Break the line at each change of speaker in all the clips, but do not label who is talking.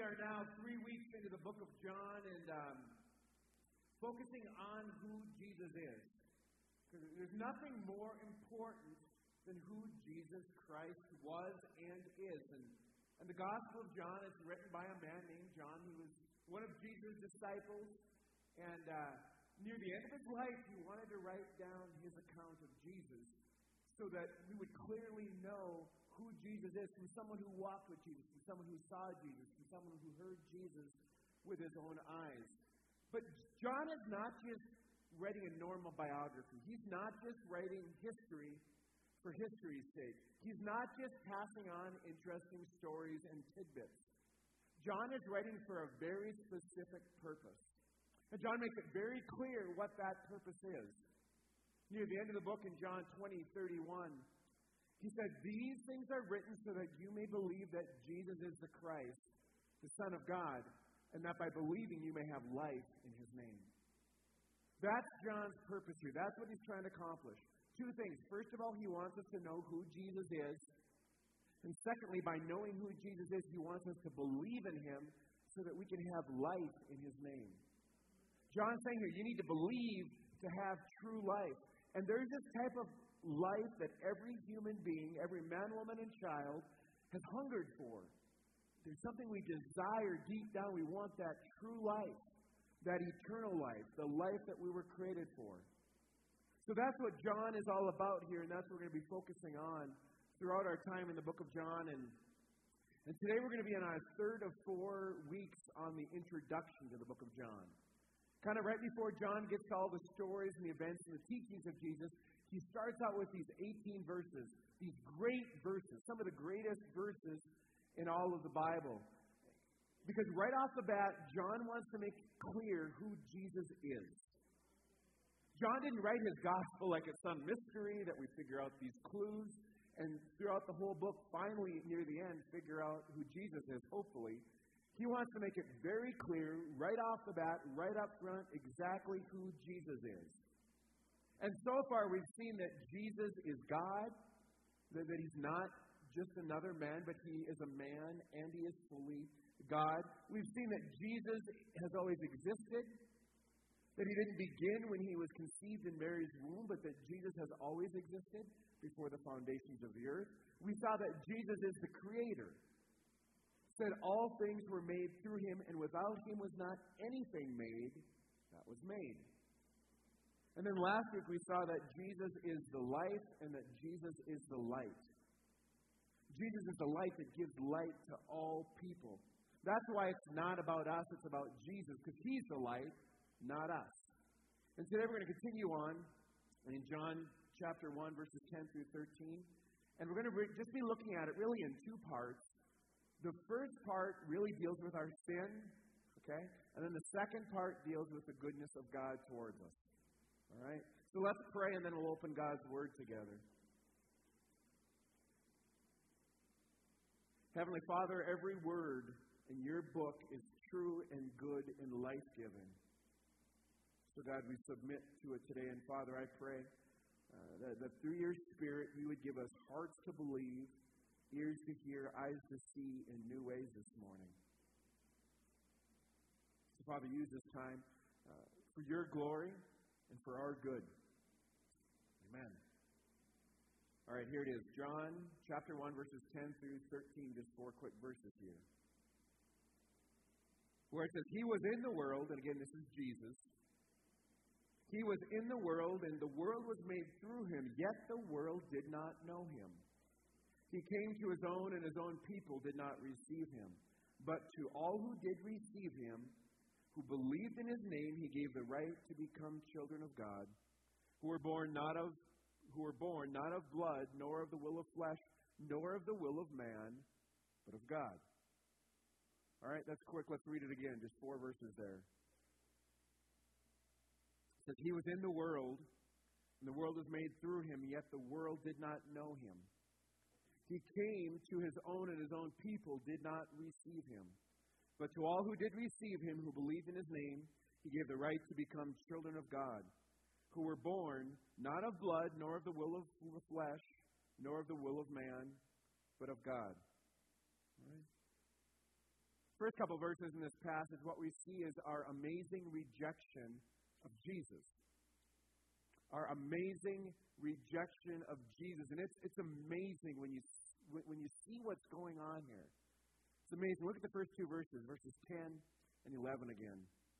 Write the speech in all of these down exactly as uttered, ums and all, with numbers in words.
are now three weeks into the book of John and um, focusing on who Jesus is. Because there's nothing more important than who Jesus Christ was and is. And, and the Gospel of John is written by a man named John who was one of Jesus' disciples. And uh, near the end of his life, he wanted to write down his account of Jesus so that we would clearly know who Jesus is, from someone who walked with Jesus, from someone who saw Jesus, from someone who heard Jesus with his own eyes. But John is not just writing a normal biography. He's not just writing history for history's sake. He's not just passing on interesting stories and tidbits. John is writing for a very specific purpose. And John makes it very clear what that purpose is. Near the end of the book in John twenty thirty-one, he said, "These things are written so that you may believe that Jesus is the Christ, the Son of God, and that by believing you may have life in his name." That's John's purpose here. That's what he's trying to accomplish. Two things. First of all, he wants us to know who Jesus is. And secondly, by knowing who Jesus is, he wants us to believe in him so that we can have life in his name. John's saying here, you need to believe to have true life. And there's this type of life that every human being, every man, woman, and child has hungered for. There's something we desire deep down. We want that true life, that eternal life, the life that we were created for. So that's what John is all about here, and that's what we're going to be focusing on throughout our time in the book of John. And, and today we're going to be in our third of four weeks on the introduction to the book of John. Kind of right before John gets to all the stories and the events and the teachings of Jesus, he starts out with these eighteen verses, these great verses, some of the greatest verses in all of the Bible. Because right off the bat, John wants to make clear who Jesus is. John didn't write his gospel like it's some mystery that we figure out these clues, and throughout the whole book, finally, near the end, figure out who Jesus is, hopefully. He wants to make it very clear, right off the bat, right up front, exactly who Jesus is. And so far, we've seen that Jesus is God, that, that he's not just another man, but he is a man and he is fully God. We've seen that Jesus has always existed, that he didn't begin when he was conceived in Mary's womb, but that Jesus has always existed before the foundations of the earth. We saw that Jesus is the creator. Said all things were made through him, and without him was not anything made that was made. And then last week we saw that Jesus is the life and that Jesus is the light. Jesus is the light that gives light to all people. That's why it's not about us, it's about Jesus, because he's the light, not us. And today we're going to continue on in John chapter one, verses ten through thirteen. And we're going to re- just be looking at it really in two parts. The first part really deals with our sin, okay? And then the second part deals with the goodness of God towards us. All right? So let's pray, and then we'll open God's Word together. Heavenly Father, every word in your book is true and good and life-giving. So God, we submit to it today. And Father, I pray uh, that, that through your Spirit you would give us hearts to believe, ears to hear, eyes to see in new ways this morning. So, Father, use this time uh, for your glory and for our good. Amen. All right, here it is. John chapter one, verses ten through thirteen, just four quick verses here. Where it says, "He was in the world," and again, this is Jesus. "He was in the world, and the world was made through him, yet the world did not know him. He came to his own, and his own people did not receive him. But to all who did receive him, who believed in his name, he gave the right to become children of God, who were born not of who were born not of blood, nor of the will of flesh, nor of the will of man, but of God." All right, that's quick. Let's read it again. Just four verses there. It says, "He was in the world, and the world was made through him, yet the world did not know him. He came to his own, and his own people did not receive him. But to all who did receive him, who believed in his name, he gave the right to become children of God, who were born not of blood, nor of the will of the flesh, nor of the will of man, but of God." All right. first couple verses in this passage, what we see is our amazing rejection of Jesus. Our amazing rejection of Jesus. And it's it's amazing when you when you see what's going on here. It's amazing. Look at the first two verses, verses ten and eleven again.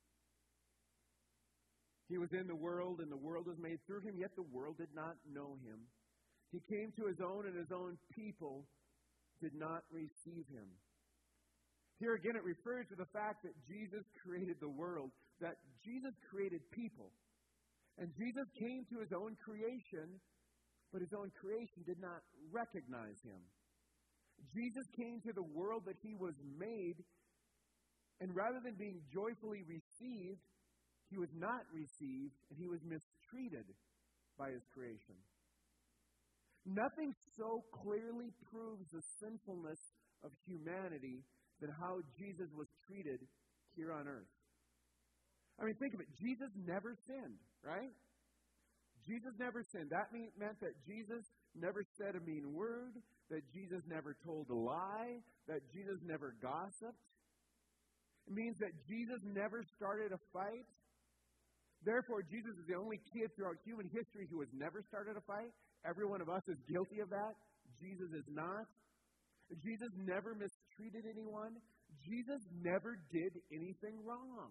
He was in the world, and the world was made through him, yet the world did not know him. He came to his own, and his own people did not receive him. Here again, it refers to the fact that Jesus created the world, that Jesus created people. And Jesus came to his own creation, but his own creation did not recognize him. Jesus came to the world that he was made, and rather than being joyfully received, he was not received, and he was mistreated by his creation. Nothing so clearly proves the sinfulness of humanity than how Jesus was treated here on earth. I mean, think of it. Jesus never sinned, right? Jesus never sinned. That mean, meant that Jesus never said a mean word, that Jesus never told a lie, that Jesus never gossiped. It means that Jesus never started a fight. Therefore, Jesus is the only kid throughout human history who has never started a fight. Every one of us is guilty of that. Jesus is not. Jesus never mistreated anyone. Jesus never did anything wrong.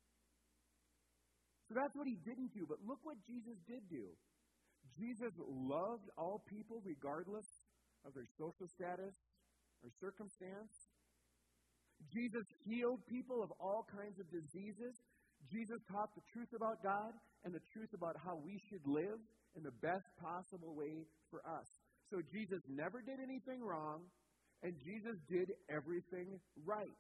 So that's what he didn't do. But look what Jesus did do. Jesus loved all people regardless of their social status or circumstance. Jesus healed people of all kinds of diseases. Jesus taught the truth about God and the truth about how we should live in the best possible way for us. So Jesus never did anything wrong, and Jesus did everything right.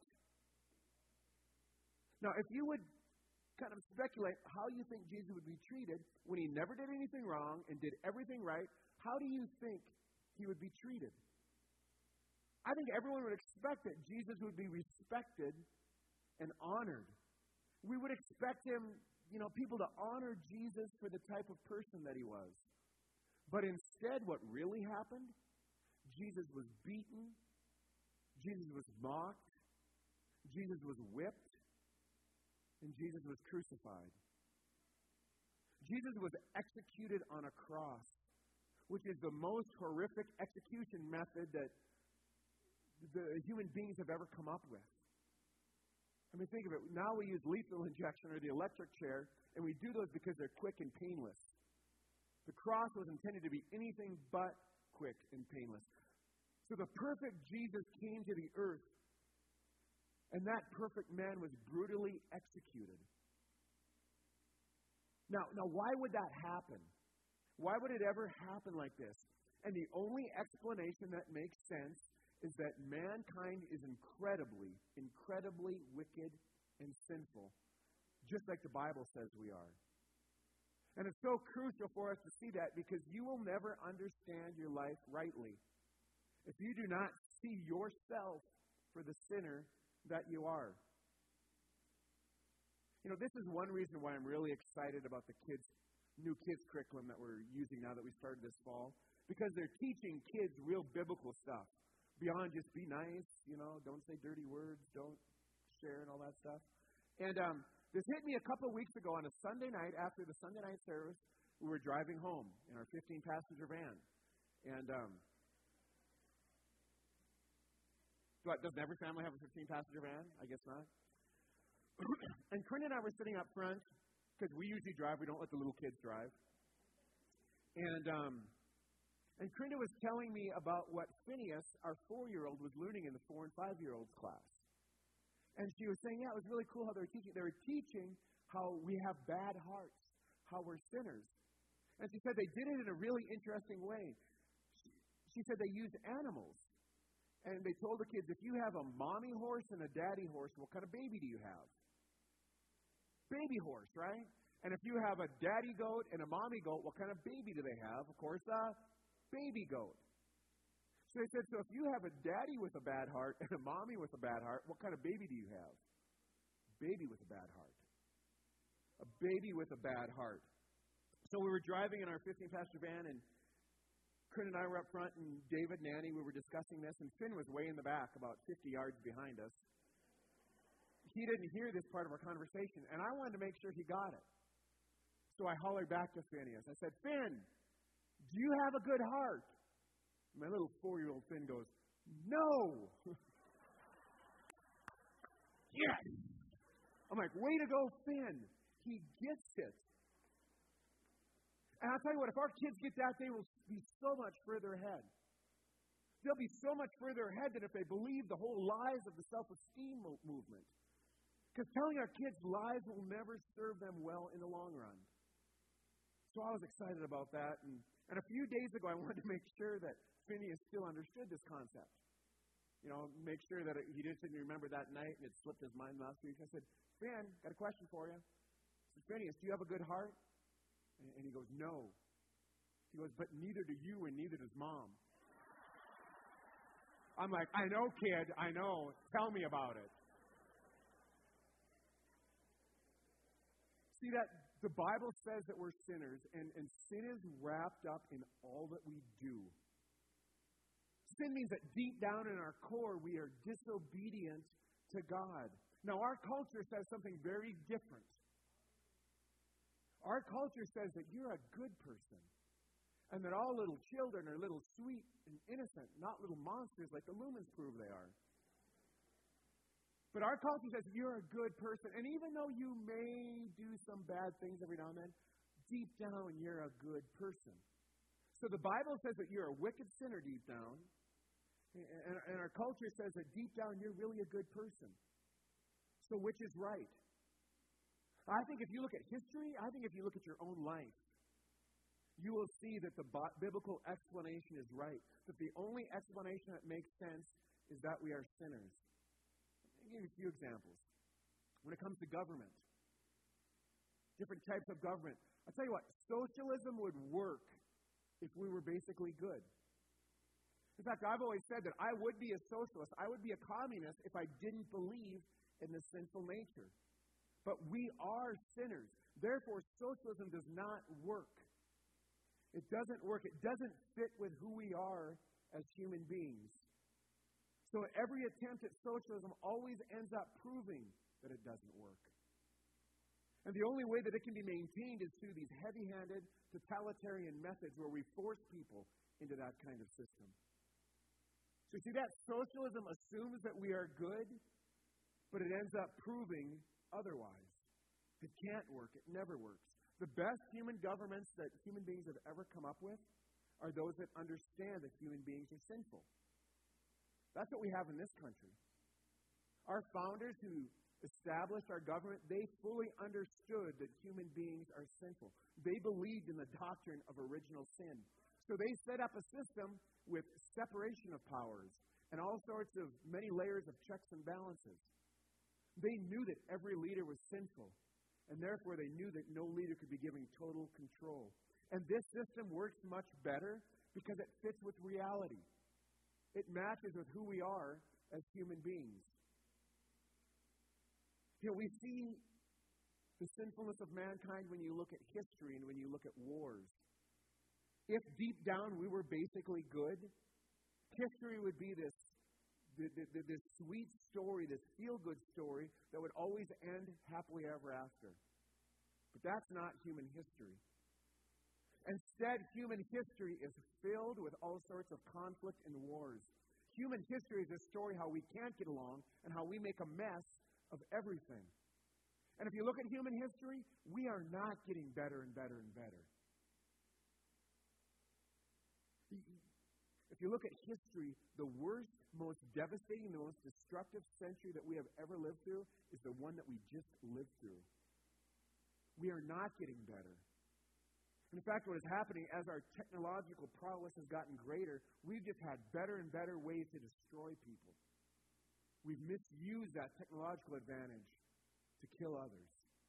Now, if you would kind of speculate how you think Jesus would be treated when he never did anything wrong and did everything right, how do you think he would be treated? I think everyone would expect that Jesus would be respected and honored. We would expect him, you know, people to honor Jesus for the type of person that he was. But instead, what really happened? Jesus was beaten. Jesus was mocked. Jesus was whipped. And Jesus was crucified. Jesus was executed on a cross, which is the most horrific execution method that the human beings have ever come up with. I mean, think of it. Now we use lethal injection or the electric chair, and we do those because they're quick and painless. The cross was intended to be anything but quick and painless. So the perfect Jesus came to the earth, and that perfect man was brutally executed. Now, now, why would that happen? Why would it ever happen like this? And the only explanation that makes sense is that mankind is incredibly, incredibly wicked and sinful, just like the Bible says we are. And it's so crucial for us to see that because you will never understand your life rightly if you do not see yourself for the sinner that you are. You know, this is one reason why I'm really excited about the kids, new kids curriculum that we're using now that we started this fall, because they're teaching kids real biblical stuff beyond just be nice, you know, don't say dirty words, don't share and all that stuff. And um, this hit me a couple of weeks ago on a Sunday night after the Sunday night service. We were driving home in our fifteen-passenger van. And um, what, doesn't every family have a fifteen-passenger van? I guess not. And Corinne and I were sitting up front because we usually drive. We don't let the little kids drive. And um, and Corinne was telling me about what Phineas, our four-year-old, was learning in the four- and five-year-olds class. And she was saying, yeah, it was really cool how they were teaching. They were teaching how we have bad hearts, how we're sinners. And she said they did it in a really interesting way. She, she said they used animals. And they told the kids, if you have a mommy horse and a daddy horse, what kind of baby do you have? Baby horse, right? And if you have a daddy goat and a mommy goat, what kind of baby do they have? Of course, a baby goat. So they said, so if you have a daddy with a bad heart and a mommy with a bad heart, what kind of baby do you have? Baby with a bad heart. A baby with a bad heart. So we were driving in our fifteen-passenger van, and Corinne and I were up front, and David and Annie, we were discussing this, and Finn was way in the back, about fifty yards behind us. he didn't hear this part of our conversation, and I wanted to make sure he got it. So I hollered back to Phineas. I said, Finn, do you have a good heart? And my little four-year-old Finn goes, no. Yes. I'm like, way to go, Finn. He gets it. And I'll tell you what, if our kids get that, they will be so much further ahead. They'll be so much further ahead than if they believe the whole lies of the self-esteem movement. Because telling our kids lies will never serve them well in the long run. So I was excited about that. And, and a few days ago, I wanted to make sure that Phineas still understood this concept. You know, make sure that it, he didn't remember that night and it slipped his mind last week. I said, Finn, got a question for you. I said, Phineas, do you have a good heart? And, and he goes, no. He goes, but neither do you and neither does Mom. I'm like, I know, kid, I know. Tell me about it. See, that the Bible says that we're sinners, and, and sin is wrapped up in all that we do. Sin means that deep down in our core, we are disobedient to God. Now, our culture says something very different. Our culture says that you're a good person, and that all little children are little sweet and innocent, not little monsters like the Lumens prove they are. But our culture says you're a good person, and even though you may do some bad things every now and then, deep down you're a good person. So the Bible says that you're a wicked sinner deep down, and, and our culture says that deep down you're really a good person. So which is right? I think if you look at history, I think if you look at your own life, you will see that the biblical explanation is right. That the only explanation that makes sense is that we are sinners. I'll give you a few examples. When it comes to government, different types of government. I'll tell you what, socialism would work if we were basically good. In fact, I've always said that I would be a socialist, I would be a communist if I didn't believe in the sinful nature. But we are sinners. Therefore, socialism does not work. It doesn't work. It doesn't fit with who we are as human beings. So every attempt at socialism always ends up proving that it doesn't work. And the only way that it can be maintained is through these heavy-handed, totalitarian methods where we force people into that kind of system. So see, that socialism assumes that we are good, but it ends up proving otherwise. It can't work. It never works. The best human governments that human beings have ever come up with are those that understand that human beings are sinful. That's what we have in this country. Our founders who established our government, they fully understood that human beings are sinful. They believed in the doctrine of original sin. So they set up a system with separation of powers and all sorts of many layers of checks and balances. They knew that every leader was sinful. And therefore, they knew that no leader could be given total control. And this system works much better because it fits with reality. It matches with who we are as human beings. You know, we see the sinfulness of mankind when you look at history and when you look at wars. If deep down we were basically good, history would be this The, the, this sweet story, this feel-good story that would always end happily ever after. But that's not human history. Instead, human history is filled with all sorts of conflict and wars. Human history is a story how we can't get along and how we make a mess of everything. And if you look at human history, we are not getting better and better and better. If you look at history, the worst, most devastating, the most destructive century that we have ever lived through is the one that we just lived through. We are not getting better. In fact, what is happening as our technological prowess has gotten greater, we've just had better and better ways to destroy people. We've misused that technological advantage to kill others.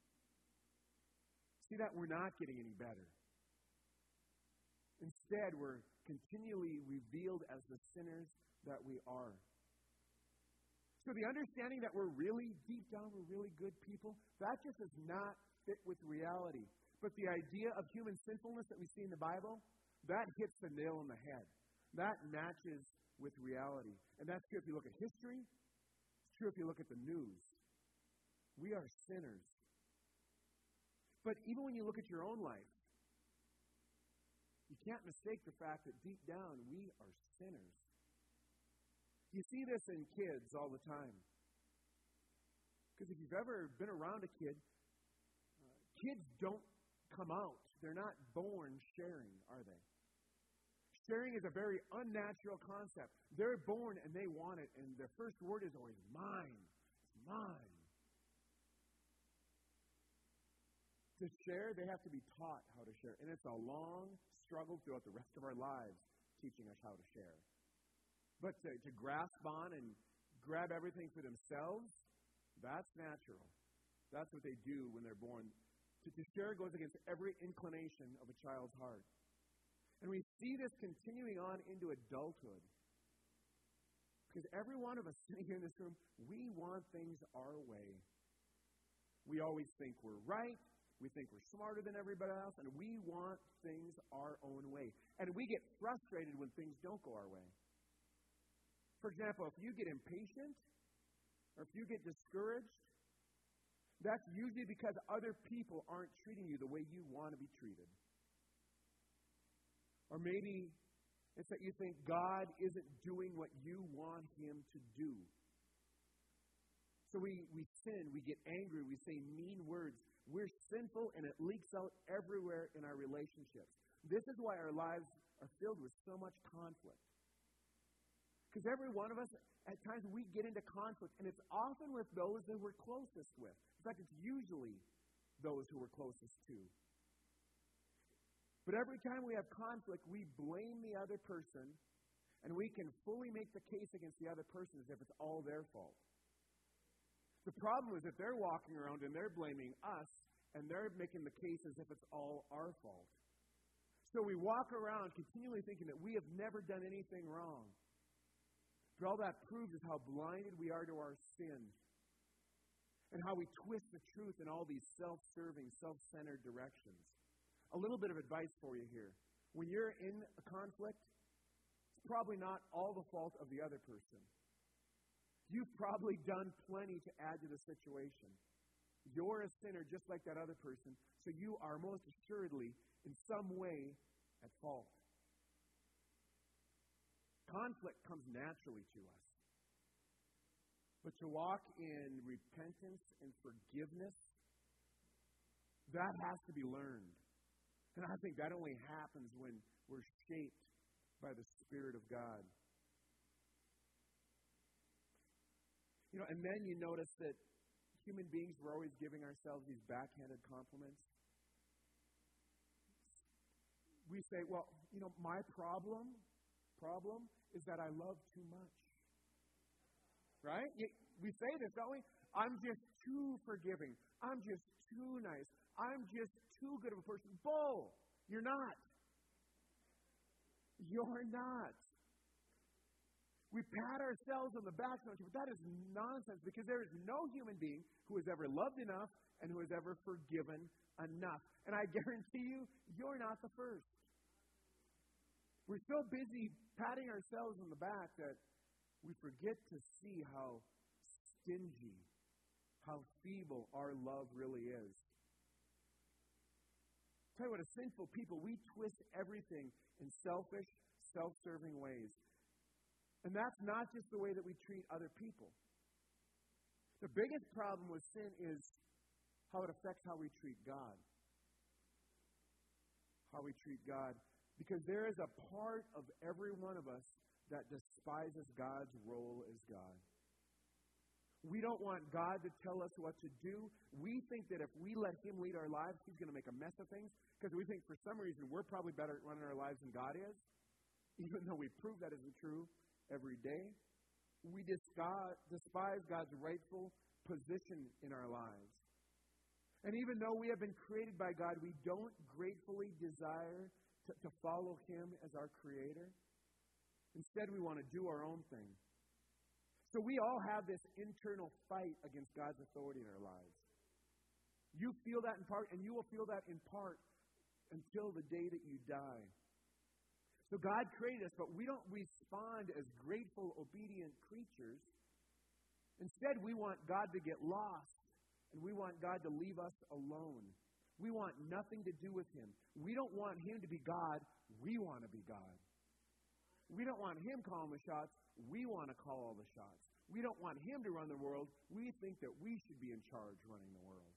See that we're not getting any better. Instead, we're continually revealed as the sinners that we are. So the understanding that we're really, deep down, we're really good people, that just does not fit with reality. But the idea of human sinfulness that we see in the Bible, that hits the nail on the head. That matches with reality. And that's true if you look at history. It's true if you look at the news. We are sinners. But even when you look at your own life, you can't mistake the fact that deep down we are sinners. You see this in kids all the time. Because if you've ever been around a kid, uh, kids don't come out. They're not born sharing, are they? Sharing is a very unnatural concept. They're born and they want it, and their first word is always mine. It's mine. To share, they have to be taught how to share. And it's a long struggle throughout the rest of our lives teaching us how to share. But to, to grasp on and grab everything for themselves, that's natural. That's what they do when they're born. To, to share goes against every inclination of a child's heart. And we see this continuing on into adulthood. Because every one of us sitting here in this room, we want things our way. We always think we're right. We think we're smarter than everybody else. And we want things our own way. And we get frustrated when things don't go our way. For example, if you get impatient or if you get discouraged, that's usually because other people aren't treating you the way you want to be treated. Or maybe it's that you think God isn't doing what you want Him to do. So we, we sin, we get angry, we say mean words. We're sinful and it leaks out everywhere in our relationships. This is why our lives are filled with so much conflict. Because every one of us, at times we get into conflict, and it's often with those that we're closest with. In fact, it's usually those who we're closest to. But every time we have conflict, we blame the other person, and we can fully make the case against the other person as if it's all their fault. The problem is that they're walking around and they're blaming us, and they're making the case as if it's all our fault. So we walk around continually thinking that we have never done anything wrong. But all that proves is how blinded we are to our sin and how we twist the truth in all these self-serving, self-centered directions. A little bit of advice for you here. When you're in a conflict, it's probably not all the fault of the other person. You've probably done plenty to add to the situation. You're a sinner just like that other person, so you are most assuredly in some way at fault. Conflict comes naturally to us. But to walk in repentance and forgiveness, that has to be learned. And I think that only happens when we're shaped by the Spirit of God. You know, and then you notice that human beings, we're always giving ourselves these backhanded compliments. We say, well, you know, my problem, problem is that I love too much. Right? We say this, don't we? I'm just too forgiving. I'm just too nice. I'm just too good of a person. Bull! You're not. You're not. We pat ourselves on the back, but that is nonsense because there is no human being who has ever loved enough and who has ever forgiven enough. And I guarantee you, you're not the first. We're so busy patting ourselves on the back that we forget to see how stingy, how feeble our love really is. Tell you what, as sinful people, we twist everything in selfish, self-serving ways. And that's not just the way that we treat other people. The biggest problem with sin is how it affects how we treat God. How we treat God. Because there is a part of every one of us that despises God's role as God. We don't want God to tell us what to do. We think that if we let Him lead our lives, He's going to make a mess of things. Because we think for some reason we're probably better at running our lives than God is. Even though we prove that isn't true every day. We despise God's rightful position in our lives. And even though we have been created by God, we don't gratefully desire to, to follow Him as our Creator. Instead, we want to do our own thing. So we all have this internal fight against God's authority in our lives. You feel that in part, and you will feel that in part until the day that you die. So God created us, but we don't respond as grateful, obedient creatures. Instead, we want God to get lost And we want God to leave us alone. We want nothing to do with Him. We don't want Him to be God. We want to be God. We don't want Him calling the shots. We want to call all the shots. We don't want Him to run the world. We think that we should be in charge running the world.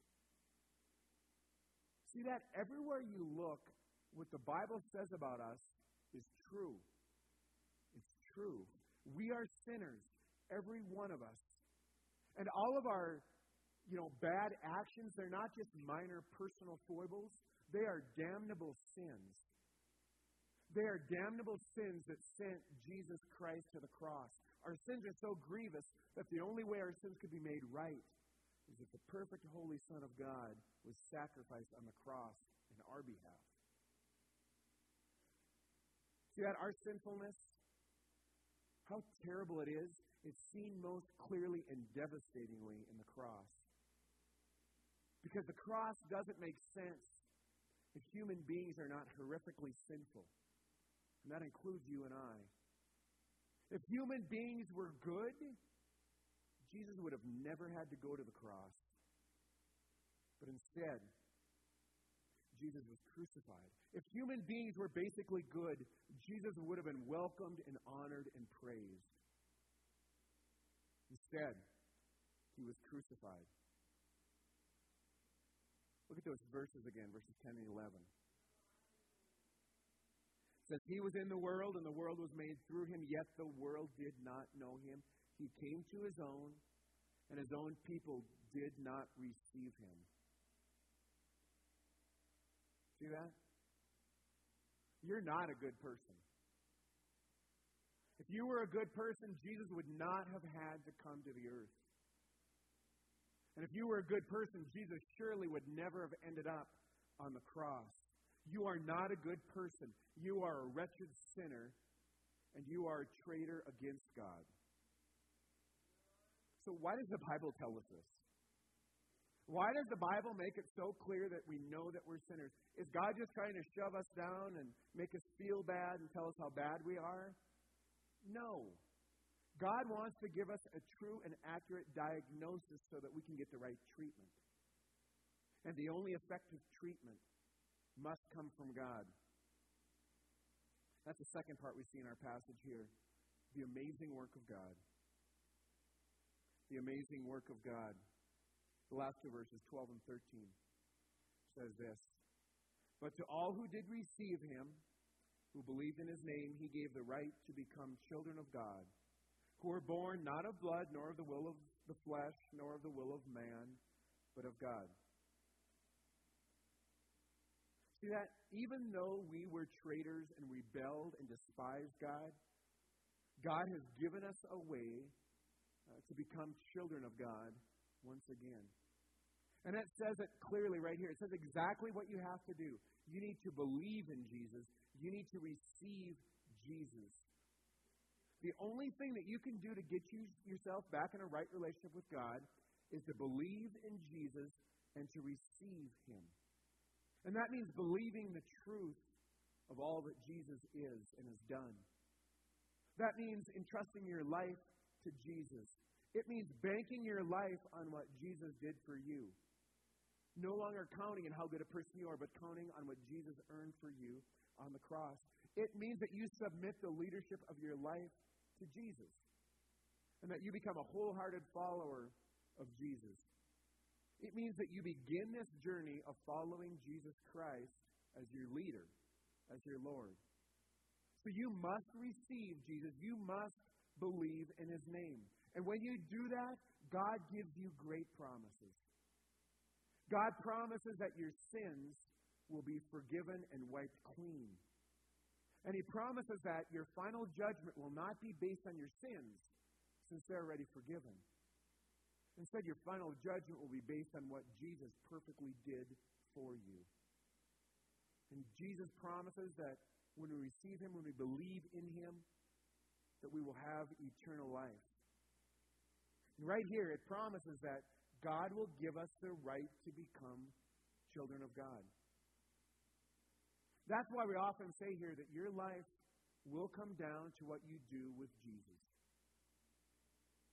See that? Everywhere you look, what the Bible says about us is true. It's true. We are sinners, every one of us. And all of our, you know, bad actions, they're not just minor personal foibles. They are damnable sins. They are damnable sins that sent Jesus Christ to the cross. Our sins are so grievous that the only way our sins could be made right is if the perfect holy Son of God was sacrificed on the cross in our behalf. See that? Our sinfulness, how terrible it is, it's seen most clearly and devastatingly in the cross. Because the cross doesn't make sense if human beings are not horrifically sinful. And that includes you and I. If human beings were good, Jesus would have never had to go to the cross. But instead, Jesus was crucified. If human beings were basically good, Jesus would have been welcomed and honored and praised. Instead, He was crucified. Look at those verses again, verses ten and eleven. It says, He was in the world, and the world was made through Him, yet the world did not know Him. He came to His own, and His own people did not receive Him. See that? You're not a good person. If you were a good person, Jesus would not have had to come to the earth. And if you were a good person, Jesus surely would never have ended up on the cross. You are not a good person. You are a wretched sinner, and you are a traitor against God. So why does the Bible tell us this? Why does the Bible make it so clear that we know that we're sinners? Is God just trying to shove us down and make us feel bad and tell us how bad we are? No. God wants to give us a true and accurate diagnosis so that we can get the right treatment. And the only effective treatment must come from God. That's the second part we see in our passage here. The amazing work of God. The amazing work of God. The last two verses, twelve and thirteen, says this. But to all who did receive Him, who believed in His name, He gave the right to become children of God, who were born not of blood, nor of the will of the flesh, nor of the will of man, but of God. See that? Even though we were traitors and rebelled and despised God, God has given us a way uh, to become children of God once again. And it says it clearly right here. It says exactly what you have to do. You need to believe in Jesus. You need to receive Jesus. The only thing that you can do to get you yourself back in a right relationship with God is to believe in Jesus and to receive Him. And that means believing the truth of all that Jesus is and has done. That means entrusting your life to Jesus. It means banking your life on what Jesus did for you. No longer counting on how good a person you are, but counting on what Jesus earned for you on the cross. It means that you submit the leadership of your life to Jesus. And that you become a wholehearted follower of Jesus. It means that you begin this journey of following Jesus Christ as your leader, as your Lord. So you must receive Jesus. You must believe in His name. And when you do that, God gives you great promises. God promises that your sins will be forgiven and wiped clean. And He promises that your final judgment will not be based on your sins, since they're already forgiven. Instead, your final judgment will be based on what Jesus perfectly did for you. And Jesus promises that when we receive Him, when we believe in Him, that we will have eternal life. And right here, it promises that God will give us the right to become children of God. That's why we often say here that your life will come down to what you do with Jesus.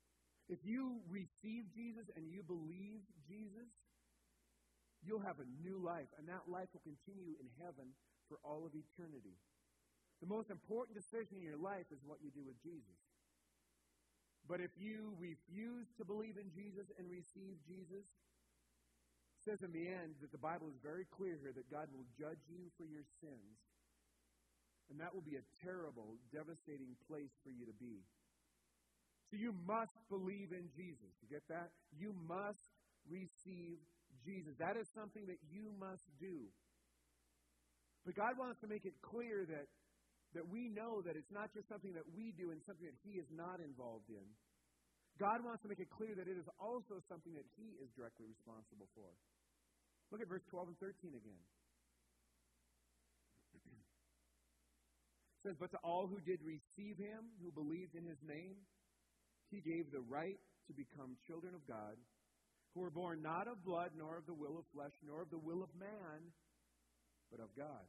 If you receive Jesus and you believe Jesus, you'll have a new life, and that life will continue in heaven for all of eternity. The most important decision in your life is what you do with Jesus. But if you refuse to believe in Jesus and receive Jesus, it says in the end that the Bible is very clear here that God will judge you for your sins. And that will be a terrible, devastating place for you to be. So you must believe in Jesus. You get that? You must receive Jesus. That is something that you must do. But God wants to make it clear that, that we know that it's not just something that we do and something that He is not involved in. God wants to make it clear that it is also something that He is directly responsible for. Look at verse twelve and thirteen again. It says, "But to all who did receive Him, who believed in His name, He gave the right to become children of God, who were born not of blood, nor of the will of flesh, nor of the will of man, but of God."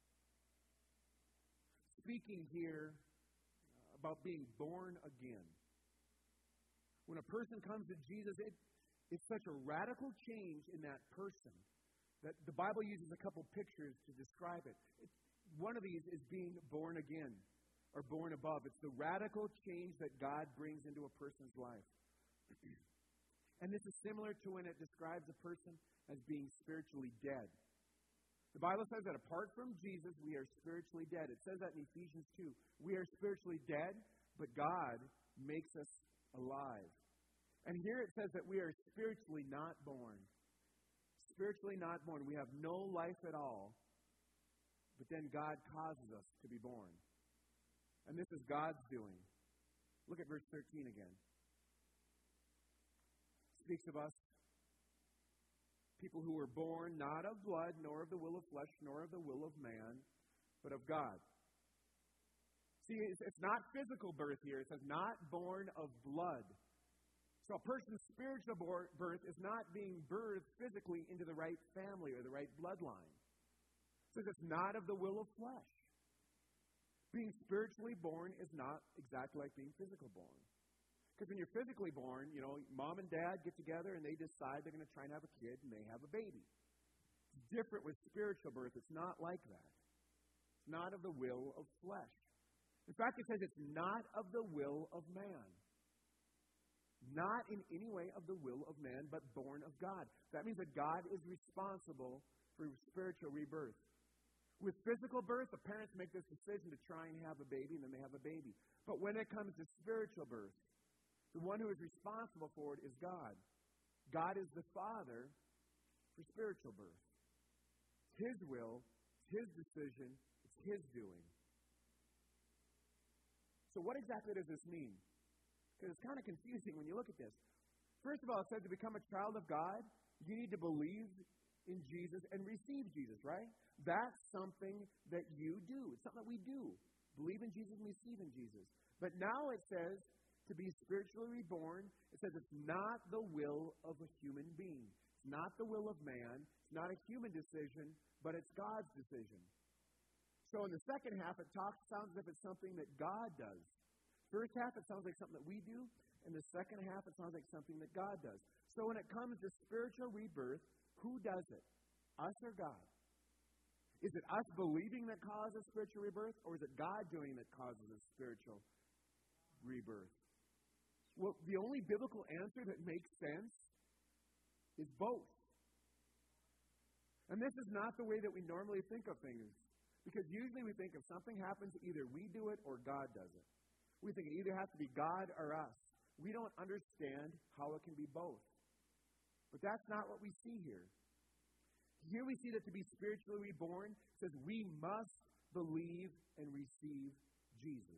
Speaking here about being born again. When a person comes to Jesus, it, it's such a radical change in that person that the Bible uses a couple pictures to describe it. it. One of these is being born again, or born above. It's the radical change that God brings into a person's life. And this is similar to when it describes a person as being spiritually dead. The Bible says that apart from Jesus, we are spiritually dead. It says that in Ephesians two. We are spiritually dead, but God makes us alive. And here it says that we are spiritually not born. Spiritually not born. We have no life at all, but then God causes us to be born. And this is God's doing. Look at verse thirteen again. It speaks of us, people who were born not of blood, nor of the will of flesh, nor of the will of man, but of God. See, it's not physical birth here. It says not born of blood. So a person's spiritual birth is not being birthed physically into the right family or the right bloodline. It says it's not of the will of flesh. Being spiritually born is not exactly like being physical born. Because when you're physically born, you know, mom and dad get together and they decide they're going to try and have a kid and they have a baby. It's different with spiritual birth. It's not like that. It's not of the will of flesh. In fact, it says it's not of the will of man. Not in any way of the will of man, but born of God. That means that God is responsible for spiritual rebirth. With physical birth, the parents make this decision to try and have a baby, and then they have a baby. But when it comes to spiritual birth, the one who is responsible for it is God. God is the Father for spiritual birth. It's His will, it's His decision, it's His doing. So what exactly does this mean? Because it's kind of confusing when you look at this. First of all, it says to become a child of God, you need to believe in Jesus and receive Jesus, right? That's something that you do. It's something that we do. Believe in Jesus and receive in Jesus. But now it says to be spiritually reborn, it says it's not the will of a human being. It's not the will of man. It's not a human decision, but it's God's decision. So in the second half, it talks sounds as if it's something that God does. First half, it sounds like something that we do. In the second half, it sounds like something that God does. So when it comes to spiritual rebirth, who does it? Us or God? Is it us believing that causes spiritual rebirth, or is it God doing that causes a spiritual rebirth? Well, the only biblical answer that makes sense is both. And this is not the way that we normally think of things. Because usually we think if something happens, either we do it or God does it. We think it either has to be God or us. We don't understand how it can be both. But that's not what we see here. Here we see that to be spiritually reborn says we must believe and receive Jesus.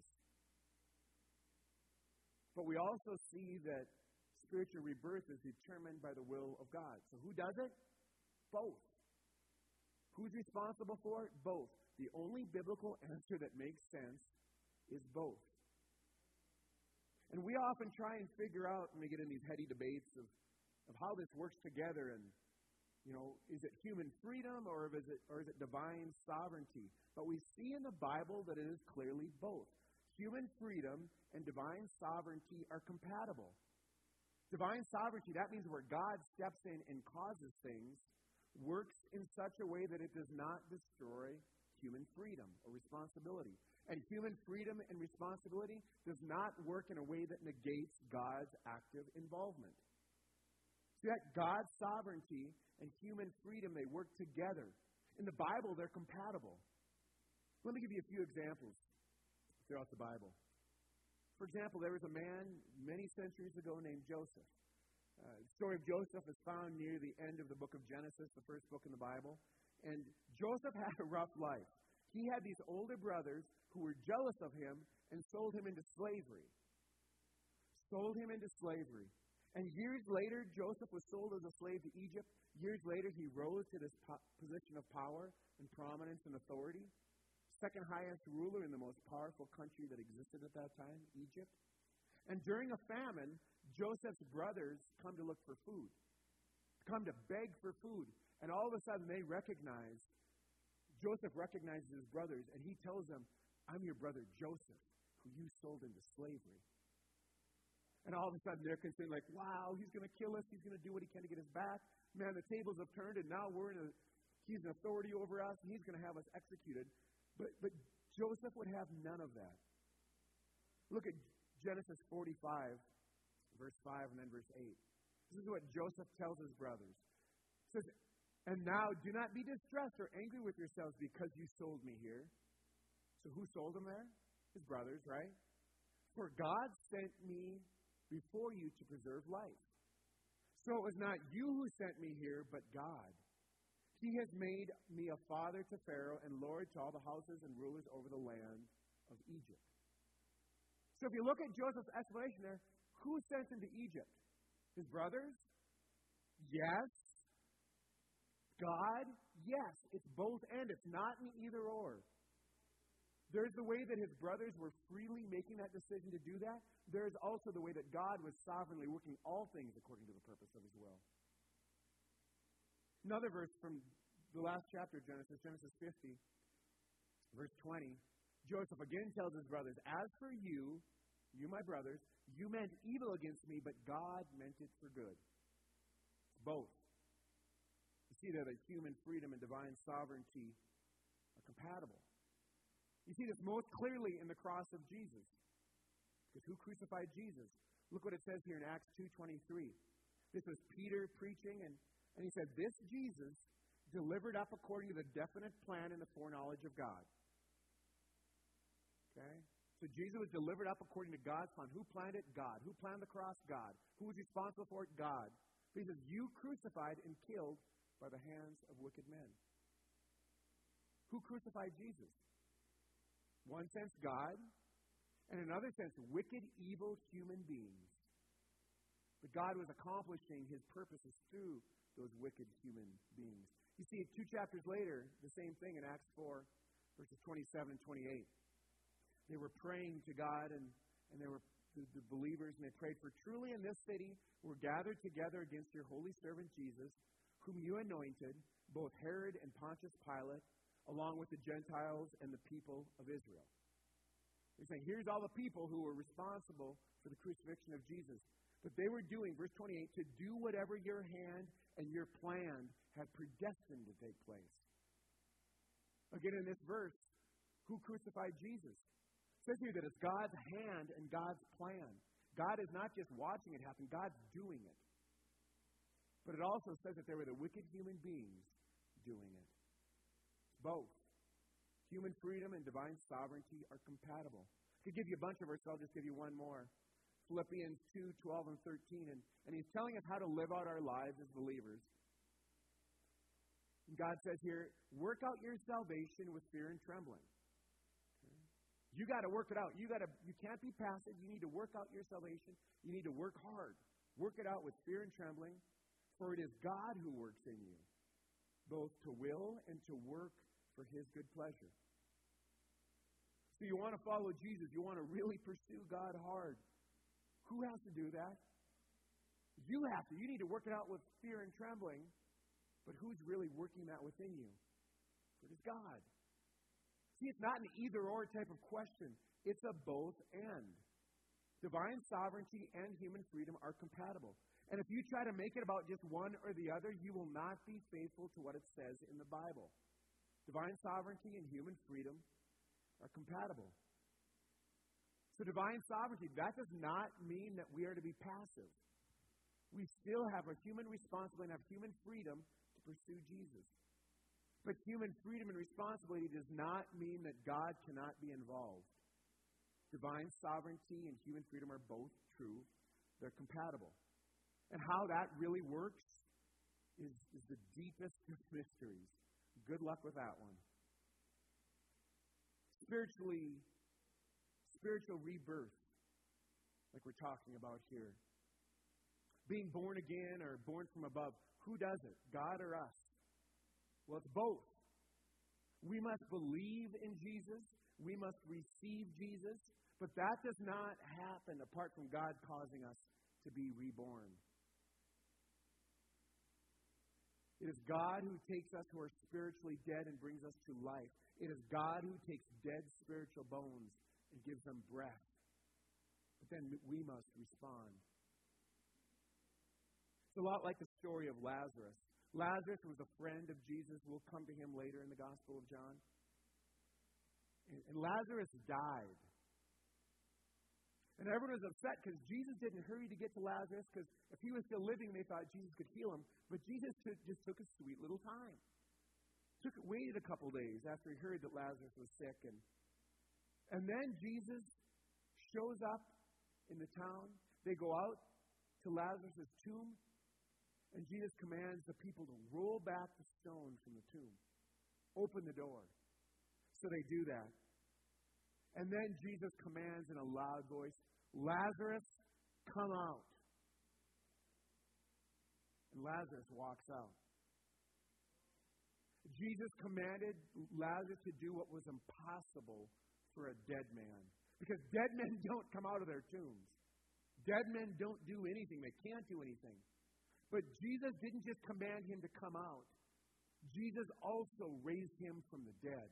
But we also see that spiritual rebirth is determined by the will of God. So who does it? Both. Who's responsible for it? Both. The only biblical answer that makes sense is both. And we often try and figure out, when we get in these heady debates of, of how this works together, and, you know, is it human freedom or is it, or is it divine sovereignty? But we see in the Bible that it is clearly both. Human freedom and divine sovereignty are compatible. Divine sovereignty, that means where God steps in and causes things, works in such a way that it does not destroy human freedom or responsibility. And human freedom and responsibility does not work in a way that negates God's active involvement. See that God's sovereignty and human freedom, they work together. In the Bible, they're compatible. Let me give you a few examples throughout the Bible. For example, there was a man many centuries ago named Joseph. Uh, the story of Joseph is found near the end of the book of Genesis, the first book in the Bible. And Joseph had a rough life. He had these older brothers who were jealous of him and sold him into slavery. Sold him into slavery. And years later, Joseph was sold as a slave to Egypt. Years later, he rose to this po- position of power and prominence and authority. Second highest ruler in the most powerful country that existed at that time, Egypt. And during a famine, Joseph's brothers come to look for food, come to beg for food. And all of a sudden they recognize, Joseph recognizes his brothers, and he tells them, I'm your brother Joseph, who you sold into slavery. And all of a sudden they're concerned, like, wow, he's going to kill us. He's going to do what he can to get us back. Man, the tables have turned, and now we're in a, he's an authority over us, and he's going to have us executed. But, but Joseph would have none of that. Look at Genesis forty-five, verse five, and then verse eight. This is what Joseph tells his brothers. He says, and now do not be distressed or angry with yourselves because you sold me here. So who sold him there? His brothers, right? For God sent me before you to preserve life. So it was not you who sent me here, but God. He has made me a father to Pharaoh and lord to all the houses and rulers over the land of Egypt. So if you look at Joseph's explanation there, who sent him to Egypt? His brothers? Yes. God? Yes. It's both and. It's not an either or. There's the way that his brothers were freely making that decision to do that. There's also the way that God was sovereignly working all things according to the purpose of his will. Another verse from the last chapter of Genesis, Genesis fifty, verse twenty. Joseph again tells his brothers, as for you, you my brothers, you meant evil against me, but God meant it for good. It's both. You see there that human freedom and divine sovereignty are compatible. You see this most clearly in the cross of Jesus. Because who crucified Jesus? Look what it says here in Acts two twenty-three. This was Peter preaching, and, and he said, this Jesus delivered up according to the definite plan and the foreknowledge of God. Okay? So Jesus was delivered up according to God's plan. Who planned it? God. Who planned the cross? God. Who was responsible for it? God. But he says, you crucified and killed by the hands of wicked men. Who crucified Jesus? One sense, God. And in another sense, wicked, evil human beings. But God was accomplishing his purposes through those wicked human beings. You see, two chapters later, the same thing in Acts four, verses twenty-seven and twenty-eight. They were praying to God, and, and they were the, the believers, and they prayed, for truly in this city we're gathered together against your holy servant Jesus, whom you anointed, both Herod and Pontius Pilate, along with the Gentiles and the people of Israel. They're saying, here's all the people who were responsible for the crucifixion of Jesus. But they were doing, verse twenty-eight, to do whatever your hand and your plan had predestined to take place. Again, in this verse, who crucified Jesus? It says here that it's God's hand and God's plan. God is not just watching it happen, God's doing it. But it also says that there were the wicked human beings doing it. Both. Human freedom and divine sovereignty are compatible. I could give you a bunch of verses, I'll just give you one more. Philippians two, twelve, and thirteen. And, and he's telling us how to live out our lives as believers. And God says here, work out your salvation with fear and trembling. Okay? You got to work it out. You got to. You can't be passive. You need to work out your salvation. You need to work hard. Work it out with fear and trembling. For it is God who works in you, both to will and to work for his good pleasure. So you want to follow Jesus. You want to really pursue God hard. Who has to do that? You have to. You need to work it out with fear and trembling. But who's really working that within you? It is God. See, it's not an either-or type of question. It's a both and. Divine sovereignty and human freedom are compatible. And if you try to make it about just one or the other, you will not be faithful to what it says in the Bible. Divine sovereignty and human freedom are compatible. So divine sovereignty, that does not mean that we are to be passive. We still have a human responsibility and have human freedom to pursue Jesus. But human freedom and responsibility does not mean that God cannot be involved. Divine sovereignty and human freedom are both true. They're compatible. And how that really works is, is the deepest of mysteries. Good luck with that one. Spiritually, spiritual rebirth, like we're talking about here. Being born again or born from above. Who does it? God or us? Well, it's both. We must believe in Jesus. We must receive Jesus. But that does not happen apart from God causing us to be reborn. It is God who takes us who are spiritually dead and brings us to life. It is God who takes dead spiritual bones and gives them breath. But then we must respond. It's a lot like the story of Lazarus. Lazarus was a friend of Jesus. We'll come to him later in the Gospel of John. And, and Lazarus died. And everyone was upset because Jesus didn't hurry to get to Lazarus, because if he was still living, they thought Jesus could heal him. But Jesus took, just took a sweet little time. Took waited a couple days after he heard that Lazarus was sick. And, and then Jesus shows up in the town. They go out to Lazarus' tomb. And Jesus commands the people to roll back the stone from the tomb. Open the door. So they do that. And then Jesus commands in a loud voice, Lazarus, come out. And Lazarus walks out. Jesus commanded Lazarus to do what was impossible for a dead man. Because dead men don't come out of their tombs. Dead men don't do anything. They can't do anything. But Jesus didn't just command him to come out. Jesus also raised him from the dead.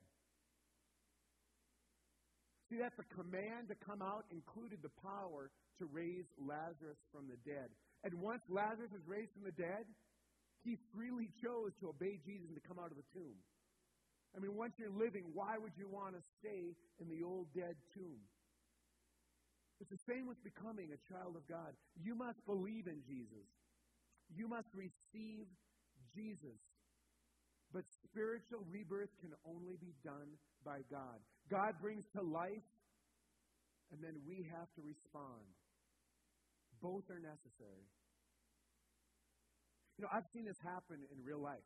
See, that the command to come out included the power to raise Lazarus from the dead. And once Lazarus was raised from the dead, he freely chose to obey Jesus and to come out of the tomb. I mean, once you're living, why would you want to stay in the old dead tomb? It's the same with becoming a child of God. You must believe in Jesus. You must receive Jesus. But spiritual rebirth can only be done by God. God brings to life, and then we have to respond. Both are necessary. You know, I've seen this happen in real life.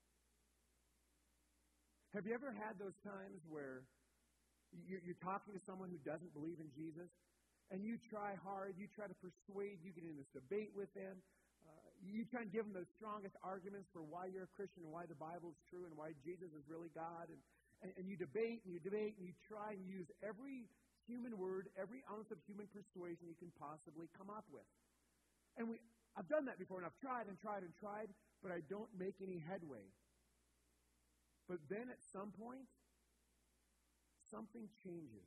Have you ever had those times where you're talking to someone who doesn't believe in Jesus, and you try hard, you try to persuade, you get in this debate with them, uh, you try and give them the strongest arguments for why you're a Christian and why the Bible is true and why Jesus is really God, and, and, and you debate and you debate and you try and use every human word, every ounce of human persuasion you can possibly come up with. And we, I've done that before, and I've tried and tried and tried, but I don't make any headway. But then at some point, something changes.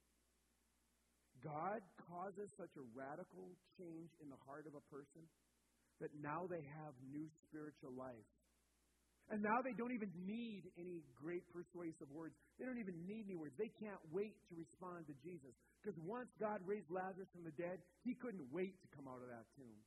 God causes such a radical change in the heart of a person that now they have new spiritual life. And now they don't even need any great persuasive words. They don't even need any words. They can't wait to respond to Jesus. Because once God raised Lazarus from the dead, he couldn't wait to come out of that tomb.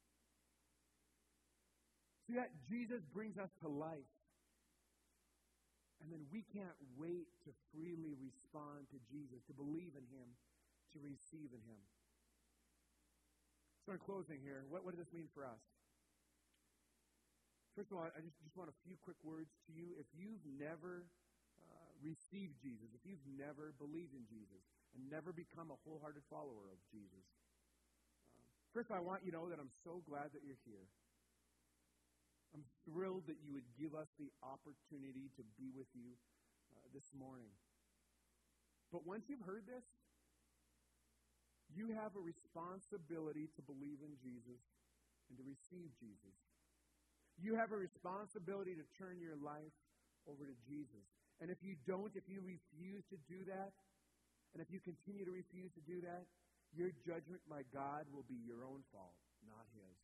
See that? Jesus brings us to life. And then we can't wait to freely respond to Jesus, to believe in him, to receive in him. So in closing here, what, what does this mean for us? First of all, I just, just want a few quick words to you. If you've never uh, received Jesus, if you've never believed in Jesus, and never become a wholehearted follower of Jesus, um, first of all, I want you to know that I'm so glad that you're here. I'm thrilled that you would give us the opportunity to be with you uh, this morning. But once you've heard this, you have a responsibility to believe in Jesus and to receive Jesus. You have a responsibility to turn your life over to Jesus. And if you don't, if you refuse to do that, and if you continue to refuse to do that, Your judgment, my God, will be your own fault, not his.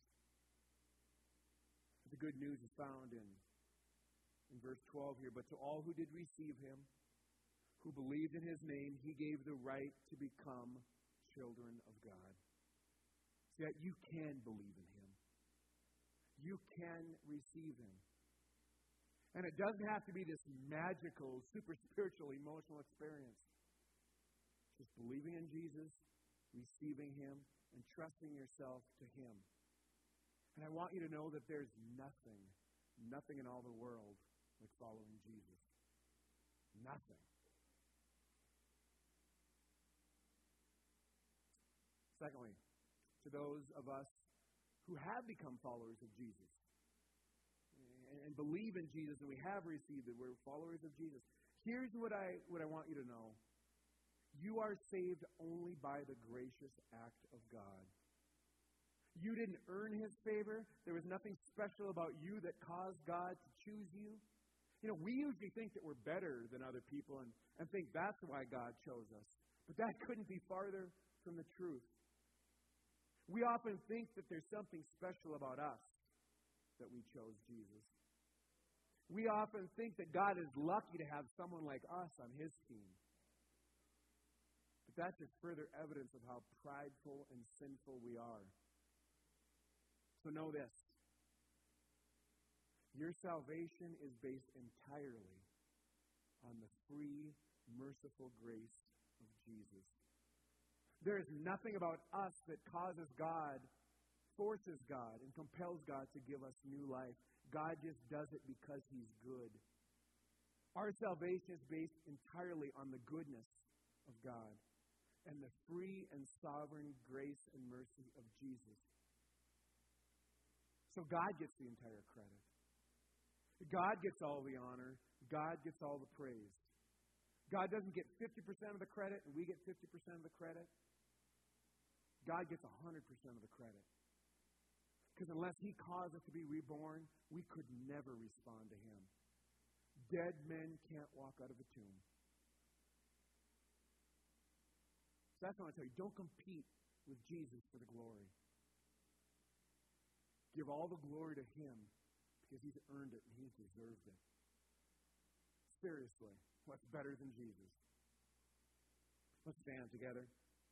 But the good news is found in, in verse twelve here. But to all who did receive him, who believed in his name, he gave the right to become children of God. So that you can believe in him. You can receive him. And it doesn't have to be this magical, super spiritual, emotional experience. Just believing in Jesus, receiving him, and trusting yourself to him. And I want you to know that there's nothing, nothing in all the world like following Jesus. Nothing. Secondly, to those of us who have become followers of Jesus and believe in Jesus and we have received it, we're followers of Jesus. Here's what I what I want you to know. You are saved only by the gracious act of God. You didn't earn his favor. There was nothing special about you that caused God to choose you. You know, we usually think that we're better than other people and, and think that's why God chose us. But that couldn't be farther from the truth. We often think that there's something special about us that we chose Jesus. We often think that God is lucky to have someone like us on his team. But that's just further evidence of how prideful and sinful we are. So know this. Your salvation is based entirely on the free, merciful grace of Jesus. There is nothing about us that causes God, forces God, and compels God to give us new life. God just does it because he's good. Our salvation is based entirely on the goodness of God and the free and sovereign grace and mercy of Jesus. So God gets the entire credit. God gets all the honor. God gets all the praise. God doesn't get fifty percent of the credit and we get fifty percent of the credit. God gets one hundred percent of the credit. Because unless he caused us to be reborn, we could never respond to him. Dead men can't walk out of a tomb. So that's what I want to tell you. Don't compete with Jesus for the glory. Give all the glory to him because he's earned it and he's deserved it. Seriously, what's better than Jesus? Let's stand together.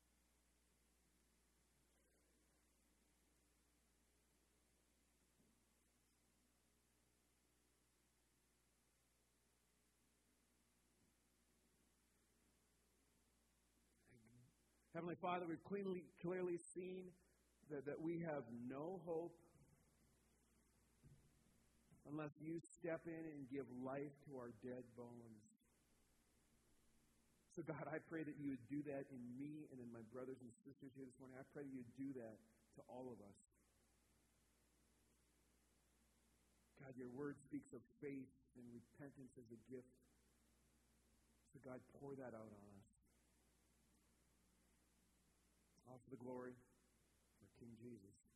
Heavenly Father, we've clearly, clearly seen that, that we have no hope unless you step in and give life to our dead bones. So God, I pray that you would do that in me and in my brothers and sisters here this morning. I pray that you would do that to all of us. God, your word speaks of faith and repentance as a gift. So God, pour that out on us. All for the glory for King Jesus.